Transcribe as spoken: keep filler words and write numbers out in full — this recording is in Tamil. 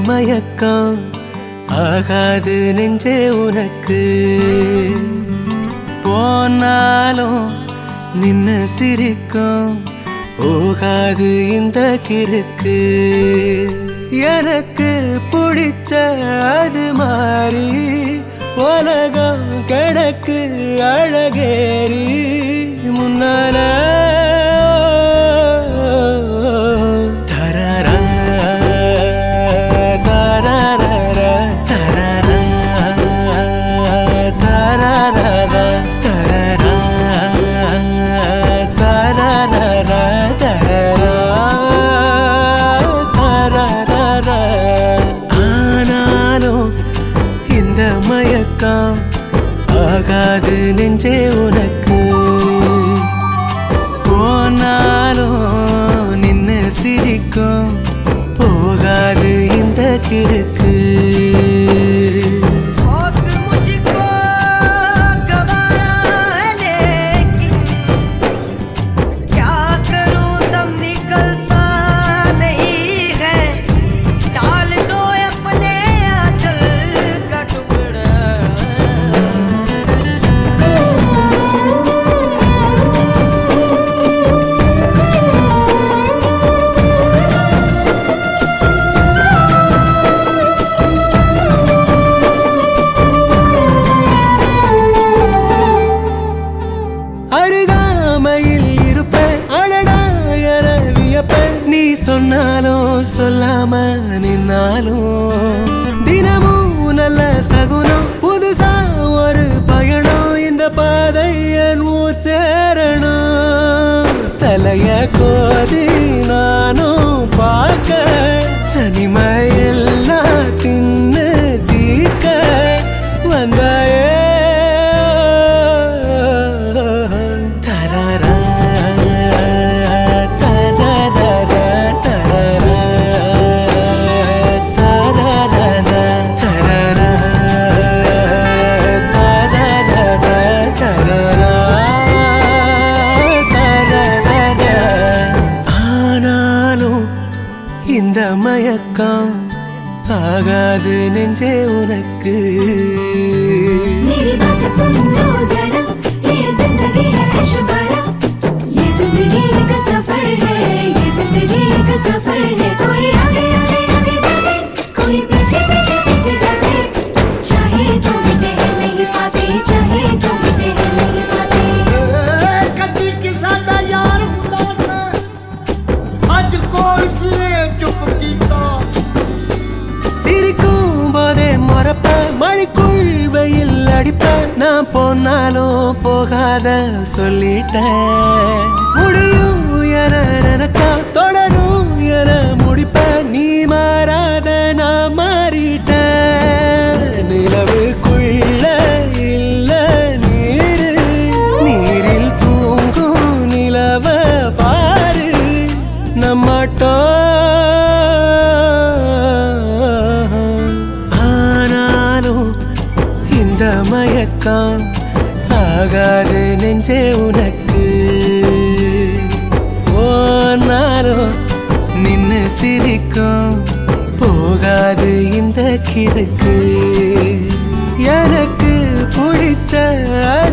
மயக்கம் ஆகாது நெஞ்சே உனக்கு போனாலும் நின்ன சிரிக்கும் போகாது இந்த கிறுக்கு எனக்கு பிடிச்ச அது மாறி உலகம் கிடக்கு அழகேறி முன்னால மயக்கம் ஆகாது நெஞ்சே உனக்கு போனாலும் நின்னு சிரிக்கும் போகாது இந்த கிறுக்கு அருகாமையில் இருப்பேன் அழடா என வியப்பேன் நீ சொன்னாலும் சொல்லாம நின்னாலும் தினமும் நல்ல சகுனம் புதுசா ஒரு பயணம் இந்த பாதை என் ஊர் சேரணும் தலைய கோதி நானும் பார்க்க தனிமையெல்லாம் தின்னு தீக்க வந்தாயே இந்த மயக்கம் ஆகாது நெஞ்சே உனக்கு मेरी बात सुन लो जरा ये जिंदगी है ऐशबारा ये जिंदगी एक सफर है ये जिंदगी एक सफर है कोई आगे आगे आगे जाते कोई पीछे पीछे पीछे जाते चाहे तो मिटे हैं नहीं पाते चाहे तो मिटे हैं नहीं पाते कदी किसा दा यार हुंदा सा अज कोई फिरे चुप कीता சிரிக்கும் போதே மறப்ப மழைக்குள் வெயில் அடிப்ப நான் போனாலும் போகாத சொல்லிட்டேன் முடியும் என நினைச்சா தொடரும் என முடிப்ப நீ மாறாத நான் மாறிட்டேன் நிலவுக்குள்ள இல்ல நீரு நீரில் தூங்கும் நிலவ பாரு நம்மட்டோ இந்த மயக்கம் ஆகாது நெஞ்சே உனக்கு போனாலும் நின்னு சிரிக்கும் போகாது இந்த கிறுக்கு எனக்கு பிடிச்ச